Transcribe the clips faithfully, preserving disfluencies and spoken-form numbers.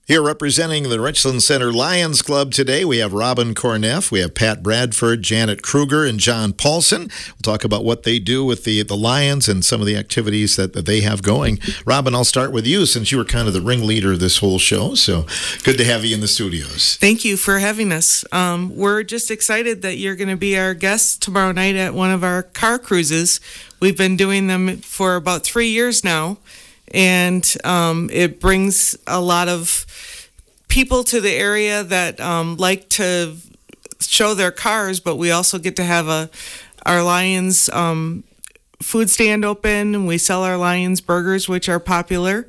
Here representing the Richland Center Lions Club today, we have Robin Corneff, we have Pat Bradford, Janet Kruger, and John Paulson. We'll talk about what they do with the, the Lions and some of the activities that, that they have going. Robin, I'll start with you since you were kind of the ringleader of this whole show, so good to have you in the studios. Thank you for having us. Um, we're just excited that you're going to be our guest tomorrow night at one of our car cruises. We've been doing them for about three years now, and um, it brings a lot of people to the area that um, like to show their cars, but we also get to have a our Lions um, food stand open, and we sell our Lions burgers, which are popular.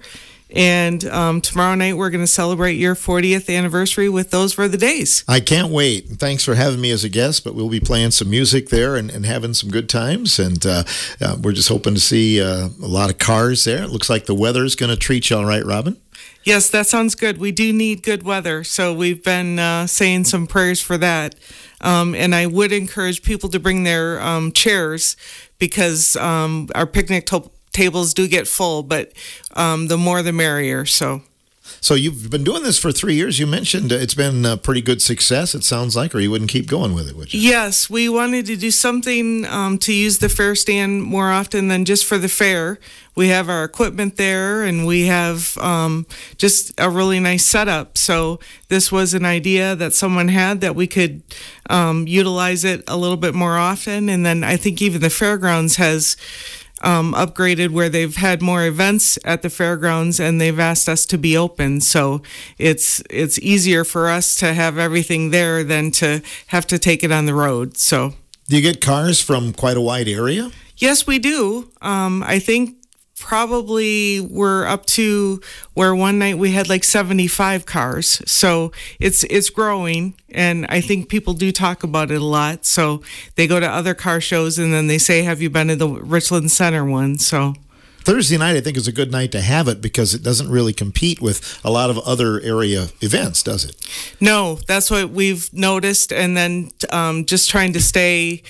And um, tomorrow night we're going to celebrate your fortieth anniversary with Those Were the Days. I can't wait. Thanks for having me as a guest, but we'll be playing some music there and, and having some good times. And uh, uh, we're just hoping to see uh, a lot of cars there. It looks like the weather's going to treat you all right, Robin. Yes, that sounds good. We do need good weather, so we've been uh, saying some prayers for that. Um, and I would encourage people to bring their um, chairs because um, our picnic to- tables do get full, but um, the more the merrier. So. So you've been doing this for three years. You mentioned it's been a pretty good success, it sounds like, or you wouldn't keep going with it, would you? Yes, we wanted to do something um, to use the fair stand more often than just for the fair. We have our equipment there, and we have um, just a really nice setup. So this was an idea that someone had that we could um, utilize it a little bit more often. And then I think even the fairgrounds has Um, upgraded where they've had more events at the fairgrounds, and they've asked us to be open. So it's it's easier for us to have everything there than to have to take it on the road. So, do you get cars from quite a wide area? Yes, we do. Um, I think probably we're up to where one night we had like seventy-five cars. So it's it's growing, and I think people do talk about it a lot. So they go to other car shows, and then they say, have you been to the Richland Center one? So Thursday night, I think, is a good night to have it because it doesn't really compete with a lot of other area events, does it? No, that's what we've noticed. And then um, just trying to stay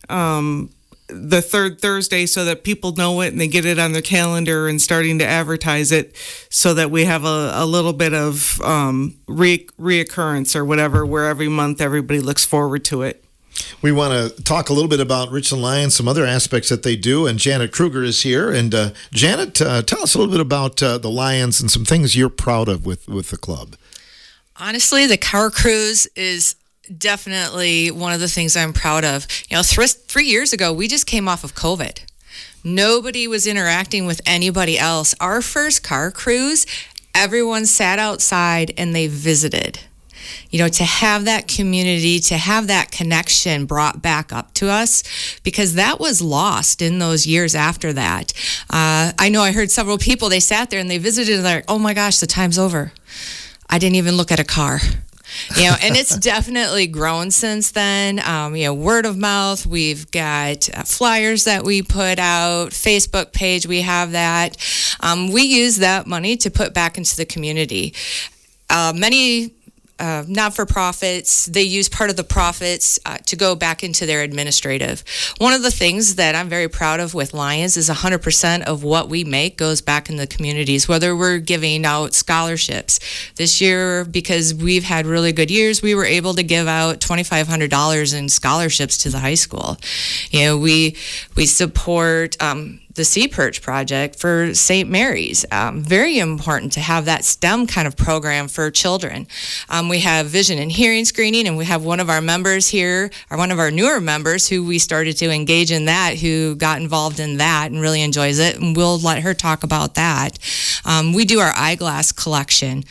um, the third Thursday so that people know it and they get it on their calendar, and starting to advertise it so that we have a, a little bit of um, re- reoccurrence or whatever, where every month everybody looks forward to it. We want to talk a little bit about Richland Lions, some other aspects that they do, and Janet Kruger is here. And uh, Janet, uh, tell us a little bit about uh, the Lions and some things you're proud of with, with the club. Honestly, the car cruise is definitely one of the things I'm proud of. You know, th- three years ago, we just came off of COVID. Nobody was interacting with anybody else. Our first car cruise, everyone sat outside and they visited. You know, to have that community, to have that connection brought back up to us, because that was lost in those years after that. Uh, I know I heard several people, they sat there and they visited and they're like, oh my gosh, the time's over. I didn't even look at a car. You know, and it's definitely grown since then. Um, you know, word of mouth. We've got uh, flyers that we put out, Facebook page. We have that. Um, we use that money to put back into the community. Uh, many Uh, not-for-profits, they use part of the profits uh, to go back into their administrative. One of the things that I'm very proud of with Lions is one hundred percent of what we make goes back in the communities, whether we're giving out scholarships. This year, because we've had really good years, we were able to give out twenty-five hundred dollars in scholarships to the high school. You know, we we support um, the Sea Perch Project for Saint Mary's. Um, very important to have that STEM kind of program for children. Um, we have vision and hearing screening, and we have one of our members here, or one of our newer members who we started to engage in that, who got involved in that and really enjoys it, and we'll let her talk about that. Um, we do our eyeglass collection.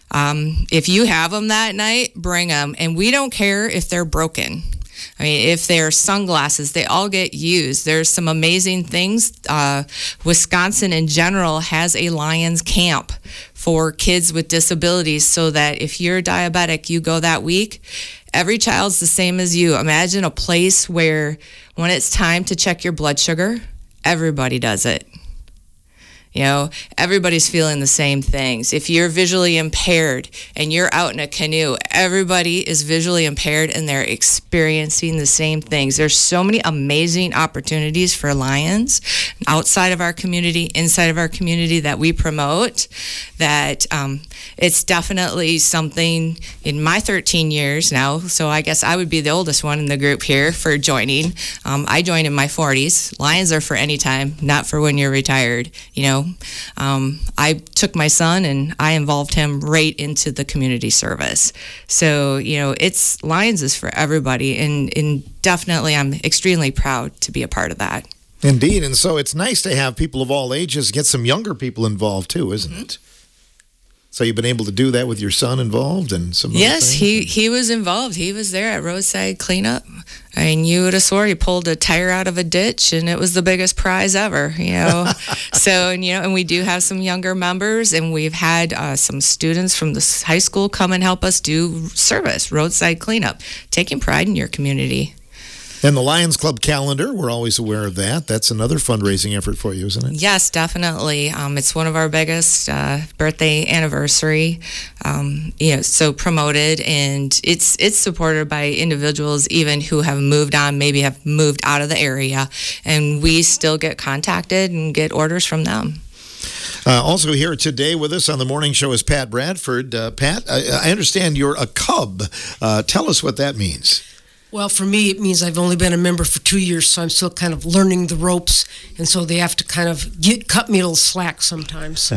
Um, if you have them that night, bring them, and we don't care if they're broken. I mean, if they're sunglasses, they all get used. There's some amazing things. Uh, Wisconsin in general has a Lions camp for kids with disabilities, so that if you're diabetic, you go that week. Every child's the same as you. Imagine a place where when it's time to check your blood sugar, everybody does it. You know, everybody's feeling the same things. If you're visually impaired and you're out in a canoe, everybody is visually impaired and they're experiencing the same things. There's so many amazing opportunities for Lions outside of our community, inside of our community that we promote, that um, it's definitely something in my thirteen years now. So I guess I would be the oldest one in the group here for joining. Um, I joined in my forties. Lions are for any time, not for when you're retired, you know. Um, I took my son and I involved him right into the community service. So, you know, it's Lions is for everybody, and, and definitely I'm extremely proud to be a part of that. Indeed, and so it's nice to have people of all ages get some younger people involved too, isn't mm-hmm. it? So you've been able to do that with your son involved and some Yes, other he, he was involved. He was there at roadside cleanup. I mean, you would have swore he pulled a tire out of a ditch, and it was the biggest prize ever, you know. So, and, you know, and we do have some younger members, and we've had uh, some students from the high school come and help us do service, roadside cleanup, taking pride in your community. And the Lions Club calendar, we're always aware of that. That's another fundraising effort for you, isn't it? Yes, definitely. Um, it's one of our biggest uh, birthday anniversary. Um, you know, so promoted, and it's it's supported by individuals even who have moved on, maybe have moved out of the area, and we still get contacted and get orders from them. Uh, also here today with us on the morning show is Pat Bradford. Uh, Pat, I, I understand you're a Cub. Uh, tell us what that means. Well, for me, it means I've only been a member for two years, so I'm still kind of learning the ropes, and so they have to kind of get, cut me a little slack sometimes.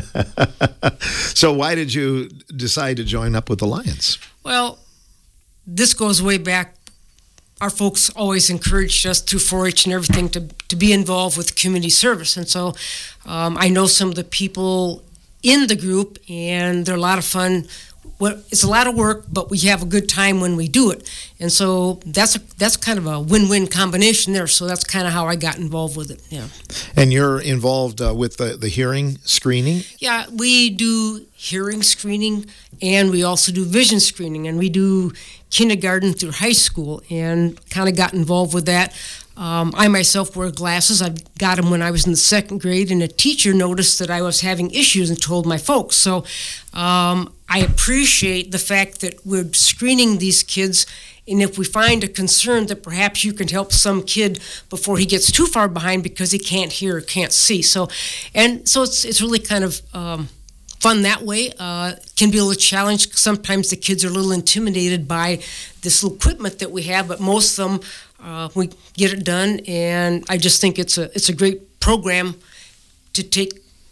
So why did you decide to join up with the Lions? Well, this goes way back. Our folks always encouraged us through four H and everything to, to be involved with community service, and so um, I know some of the people in the group, and they're a lot of fun. Well, it's a lot of work, but we have a good time when we do it. And so that's a, that's kind of a win-win combination there. So that's kind of how I got involved with it. Yeah. And you're involved uh, with the, the hearing screening? Yeah, we do hearing screening, and we also do vision screening, and we do kindergarten through high school, and kind of got involved with that. Um, I myself wear glasses. I got them when I was in the second grade, and a teacher noticed that I was having issues and told my folks. So um, I appreciate the fact that we're screening these kids, and if we find a concern that perhaps you can help some kid before he gets too far behind because he can't hear or can't see. So, and so it's it's really kind of um, fun that way. Uh, can be a little challenge. Sometimes the kids are a little intimidated by this little equipment that we have, but most of them, Uh, we get it done, and I just think it's a it's a great program to take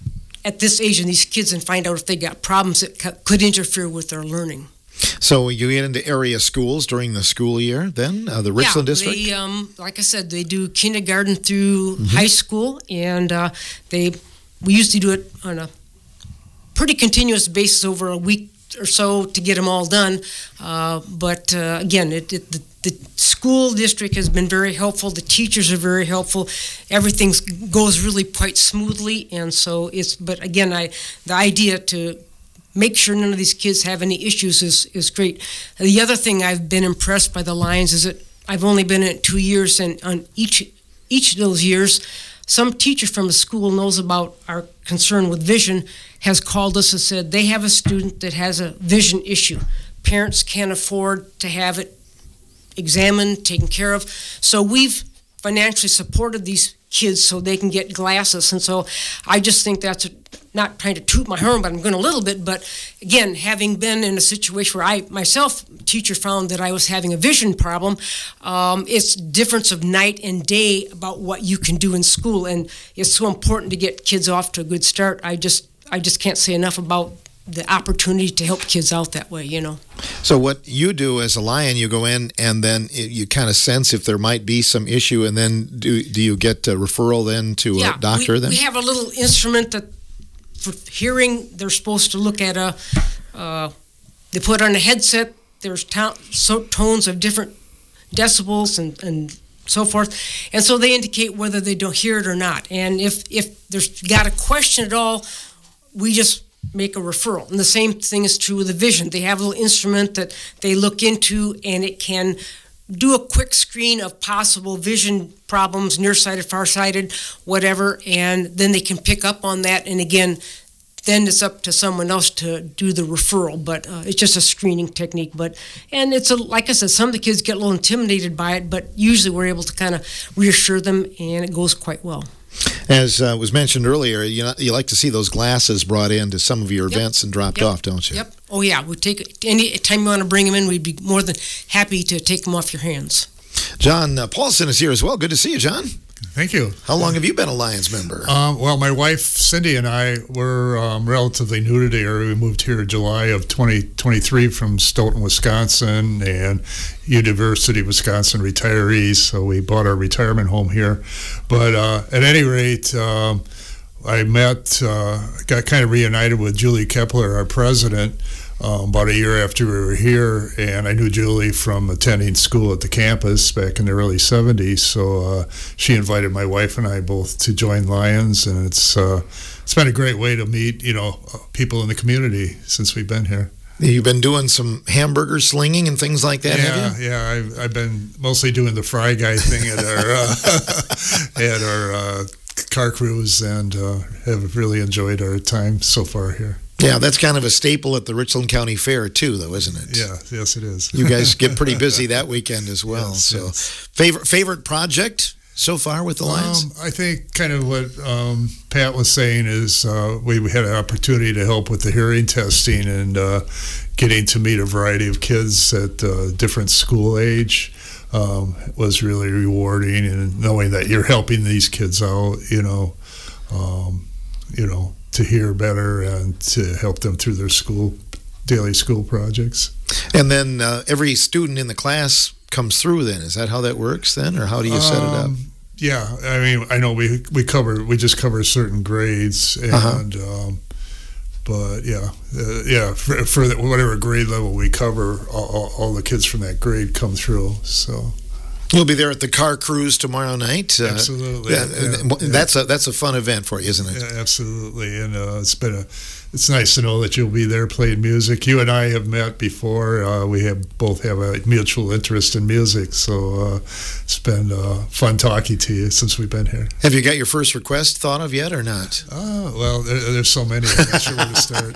at this age in these kids and find out if they got problems that c- could interfere with their learning. So you get into area schools during the school year then, uh, the Richland yeah, District? They, um, like I said, they do kindergarten through Mm-hmm. high school, and uh, they we usually do it on a pretty continuous basis over a week or so to get them all done. Uh, but uh, again, it, it, the, the school district has been very helpful. The teachers are very helpful. Everything goes really quite smoothly, and so it's. But again, I the idea to make sure none of these kids have any issues is is great. The other thing I've been impressed by the Lions is that I've only been in it two years, and on each each of those years, some teacher from the school knows about our concern with vision, has called us and said they have a student that has a vision issue. Parents can't afford to have it examined, taken care of. So we've financially supported these kids so they can get glasses. And so I just think that's a, not trying to toot my horn, but I'm going a little bit. But again, having been in a situation where I myself, teacher found that I was having a vision problem, um, it's difference of night and day about what you can do in school. And it's so important to get kids off to a good start. I just I just can't say enough about the opportunity to help kids out that way, you know. So what you do as a Lion, you go in and then you kind of sense if there might be some issue, and then do do you get a referral then to yeah, a doctor we, then? we have a little instrument that for hearing, they're supposed to look at a, uh, they put on a headset, there's to- so tones of different decibels and, and so forth, and so they indicate whether they don't hear it or not. And if, if there's got a question at all, we just make a referral. And the same thing is true with the vision. They have a little instrument that they look into, and it can do a quick screen of possible vision problems, nearsighted, farsighted, whatever, and then they can pick up on that. And again, then it's up to someone else to do the referral. But uh, it's just a screening technique. But and it's a, like I said, some of the kids get a little intimidated by it, but usually we're able to kind of reassure them, and it goes quite well. As uh, was mentioned earlier, you know, you like to see those glasses brought into some of your Yep. events and dropped Yep. off, don't you? Yep. Oh, yeah. We take any time you want to bring them in, we'd be more than happy to take them off your hands. John uh, Paulson is here as well. Good to see you, John. Thank you. How long have you been a Lions member? Um, well, my wife Cindy and I were um, relatively new to the area. We moved here in July of twenty twenty-three from Stoughton, Wisconsin, and University of Wisconsin retirees. So we bought our retirement home here. But uh, at any rate, um, I met, uh, got kind of reunited with Julie Kepler, our president, Um, about a year after we were here, and I knew Julie from attending school at the campus back in the early seventies. So uh, she invited my wife and I both to join Lions, and it's uh, it's been a great way to meet, you know, people in the community since we've been here. You've been doing some hamburger slinging and things like that, yeah, have you? yeah. I've, I've been mostly doing the fry guy thing at our uh, at our uh, car cruise, and uh, have really enjoyed our time so far here. Yeah, that's kind of a staple at the Richland County Fair too, though, isn't it? Yeah, yes, it is. You guys get pretty busy that weekend as well. Yes, so, yes. favorite favorite project so far with the Lions? Um, I think kind of what um, Pat was saying is uh, we, we had an opportunity to help with the hearing testing and uh, getting to meet a variety of kids at uh, different school age. Um, was really rewarding, and knowing that you're helping these kids out, you know, um, you know, to hear better and to help them through their school, daily school projects. And then uh, every student in the class comes through then. Is that how that works then, or how do you set it up? Um, yeah, I mean, I know we we cover, we just cover certain grades, and, Uh-huh. um, but yeah, uh, yeah, for, for the, whatever grade level we cover, all, all, all the kids from that grade come through, so. You'll be there at the car cruise tomorrow night. Uh, Absolutely. Yeah, Yeah, and yeah. That's a that's a fun event for you, isn't it? Yeah, absolutely, and uh, it's been a. It's nice to know that you'll be there playing music. You and I have met before. Uh, we have both have a mutual interest in music, so uh, it's been uh, fun talking to you since we've been here. Have you got your first request thought of yet, or not? Oh, well, there, there's so many. I'm not sure where to start.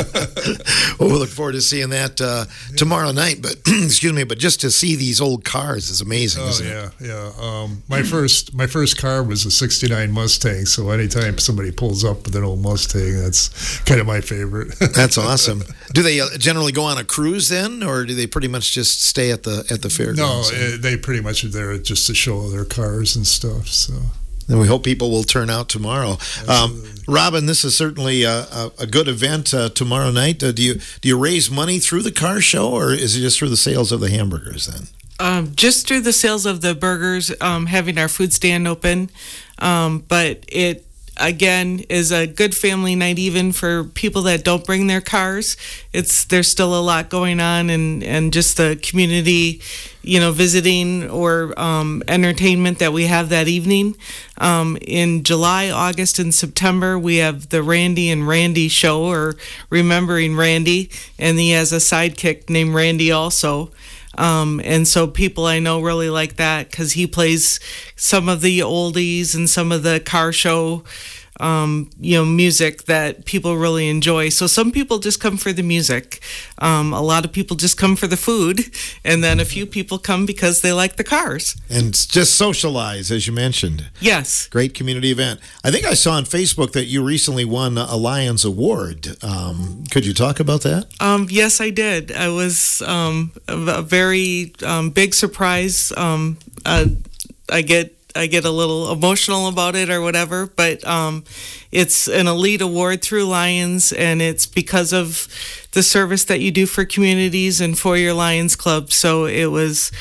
Well, we look forward to seeing that uh, tomorrow night. But excuse me, but just to see these old cars is amazing, Oh isn't it? yeah, yeah. Um, my first my first car was a sixty-nine Mustang. So anytime somebody pulls up with an old Mustang, that's kind of my favorite. That's awesome. Do they uh, generally go on a cruise then, or do they pretty much just stay at the at the No, fairgrounds? uh, they pretty much are there just to show their cars and stuff. So And we hope people will turn out tomorrow. Um, Robin, this is certainly a, a, a good event uh, tomorrow night. Uh, do you do you raise money through the car show, or is it just through the sales of the hamburgers then? Um, just through the sales of the burgers, um, having our food stand open. Um, but it, again, is a good family night even for people that don't bring their cars. It's There's still a lot going on, and, and just the community, you know, visiting or um, entertainment that we have that evening. Um, in July, August, and September, we have the Randy and Randy show, or Remembering Randy, and he has a sidekick named Randy also. Um, and so people I know really like that because he plays some of the oldies and some of the car show, um, you know, music that people really enjoy. So some people just come for the music. Um, a lot of people just come for the food. And then a few people come because they like the cars. And just socialize, as you mentioned. Yes. Great community event. I think I saw on Facebook that you recently won a Lions Award. Um, could you talk about that? Um, yes, I did. I was um, a, a very um, big surprise. Um, uh, I get I get a little emotional about it or whatever, but um, it's an elite award through Lions, and it's because of the service that you do for communities and for your Lions Club. So it was,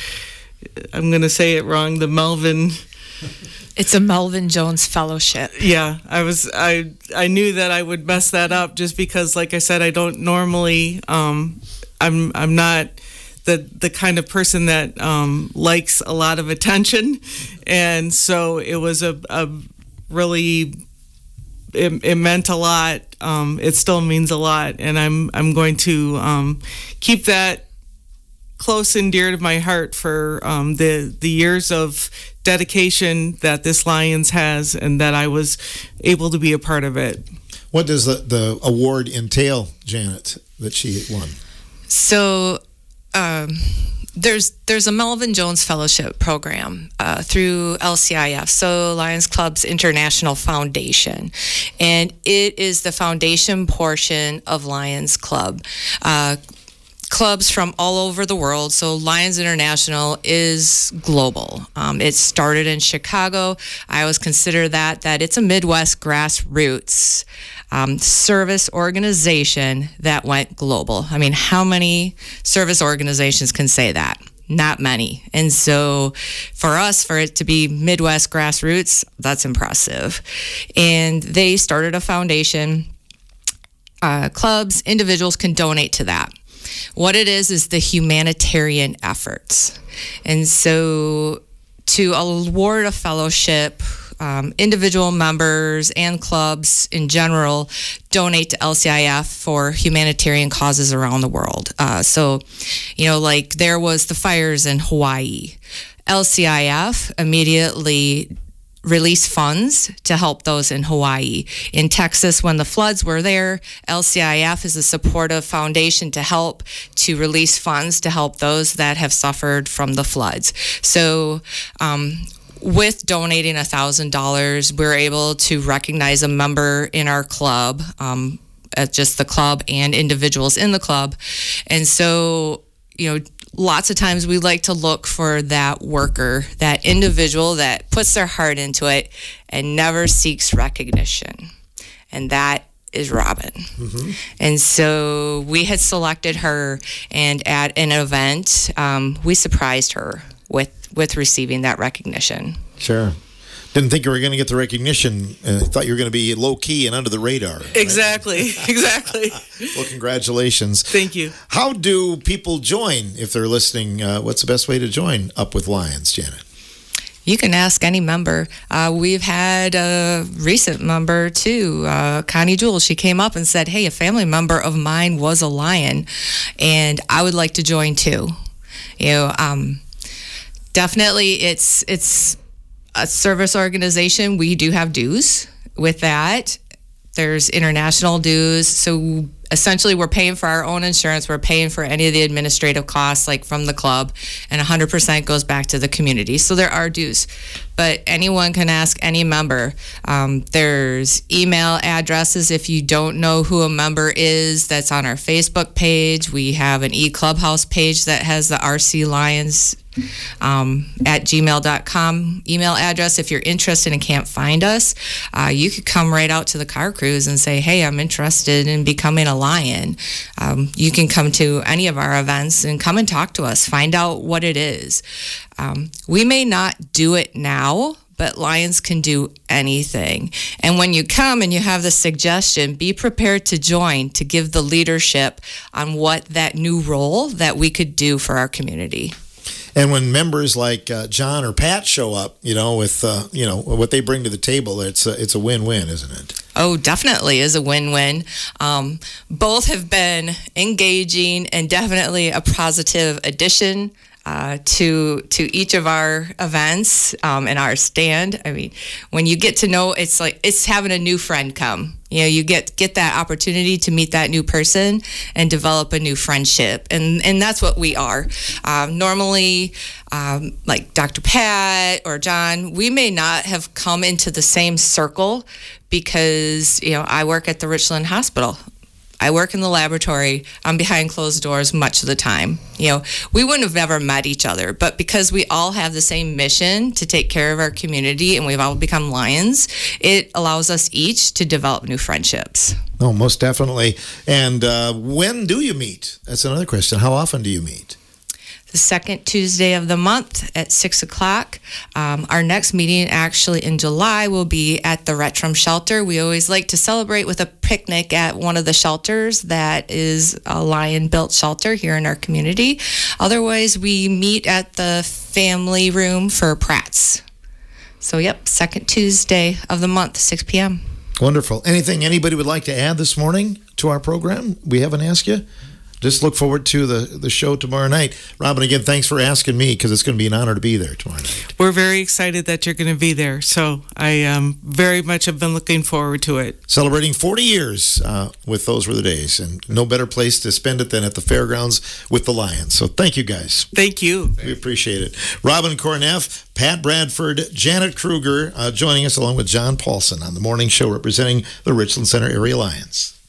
I'm going to say it wrong, the Melvin... It's a Melvin Jones Fellowship. Yeah, I was I I knew that I would mess that up just because, like I said, I don't normally um I'm I'm not the the kind of person that um likes a lot of attention, and so it was a, a really it, it meant a lot. Um, it still means a lot, and I'm I'm going to um, keep that close and dear to my heart for um, the the years of dedication that this Lions has, and that I was able to be a part of it. What does the, the award entail, Janet, that she won? So um, there's there's a Melvin Jones Fellowship program uh, through L C I F, so Lions Club's International Foundation, and it is the foundation portion of Lions Club. Uh, clubs from all over the world. So Lions International is global. Um, it started in Chicago. I always consider that that it's a Midwest grassroots um, service organization that went global. I mean, how many service organizations can say that? Not many. And so for us, for it to be Midwest grassroots, that's impressive. And they started a foundation. Uh, clubs, individuals can donate to that. What it is is the humanitarian efforts. And so to award a fellowship, um, individual members and clubs in general donate to L C I F for humanitarian causes around the world. Uh, so, you know, like there was the fires in Hawaii. L C I F immediately release funds to help those in Hawaii. In Texas, when the floods were there, L C I F is a supportive foundation to help to release funds to help those that have suffered from the floods. So um, with donating one thousand dollars, we're able to recognize a member in our club, um, at just the club and individuals in the club. And so, you know, lots of times we like to look for that worker, that individual that puts their heart into it and never seeks recognition. And that is Robin. Mm-hmm. And so we had selected her, and at an event, um, we surprised her with, with receiving that recognition. Sure. Didn't think you were going to get the recognition. Uh, thought you were going to be low-key and under the radar. Right? Exactly, exactly. Well, congratulations. Thank you. How do people join if they're listening? Uh, what's the best way to join Up with Lions, Janet? You can ask any member. Uh, we've had a recent member, too, uh, Connie Jewell. She came up and said, hey, a family member of mine was a Lion, and I would like to join, too. You know, um, definitely it's it's... a service organization. We do have dues with that. There's international dues. So essentially we're paying for our own insurance. We're paying for any of the administrative costs, like from the club, and one hundred percent goes back to the community. So there are dues, but anyone can ask any member. Um, there's email addresses if you don't know who a member is. That's on our Facebook page. We have an e-clubhouse page that has the R C Lions um, at gmail dot com email address. If you're interested and can't find us, uh, you could come right out to the car cruise and say, hey, I'm interested in becoming a Lion. Um, you can come to any of our events and come and talk to us, find out what it is. Um, we may not do it now, but Lions can do anything. And when you come and you have the suggestion, be prepared to join, to give the leadership on what that new role that we could do for our community. And when members like uh, John or Pat show up, you know, with uh, you know what they bring to the table, it's a, it's a win-win, isn't it? Oh, definitely is a win-win. Um, both have been engaging and definitely a positive addition uh, to to each of our events um, and our stand. I mean, when you get to know, it's like it's having a new friend come. You know, you get get that opportunity to meet that new person and develop a new friendship, and and that's what we are. Um, normally, um, like Doctor Pat or John, we may not have come into the same circle because, you know, I work at the Richland Hospital. I work in the laboratory. I'm behind closed doors much of the time. You know, we wouldn't have ever met each other, but because we all have the same mission to take care of our community and we've all become Lions, it allows us each to develop new friendships. Oh, most definitely. And uh, when do you meet? That's another question. How often do you meet? The second Tuesday of the month at six o'clock. Um, our next meeting actually in July will be at the Retram Shelter. We always like to celebrate with a picnic at one of the shelters that is a Lion-built shelter here in our community. Otherwise, we meet at the family room for Pratt's. So, yep, second Tuesday of the month, six p.m. Wonderful. Anything anybody would like to add this morning to our program we haven't asked you? just look forward to the, the show tomorrow night. Robin, again, thanks for asking me because it's going to be an honor to be there tomorrow night. We're very excited that you're going to be there. So I um, very much have been looking forward to it. Celebrating forty years uh, with Those Were the Days, and no better place to spend it than at the fairgrounds with the Lions. So thank you, guys. Thank you. We appreciate it. Robin Corneff, Pat Bradford, Janet Kruger uh, joining us along with John Paulson on the morning show representing the Richland Center Area Lions.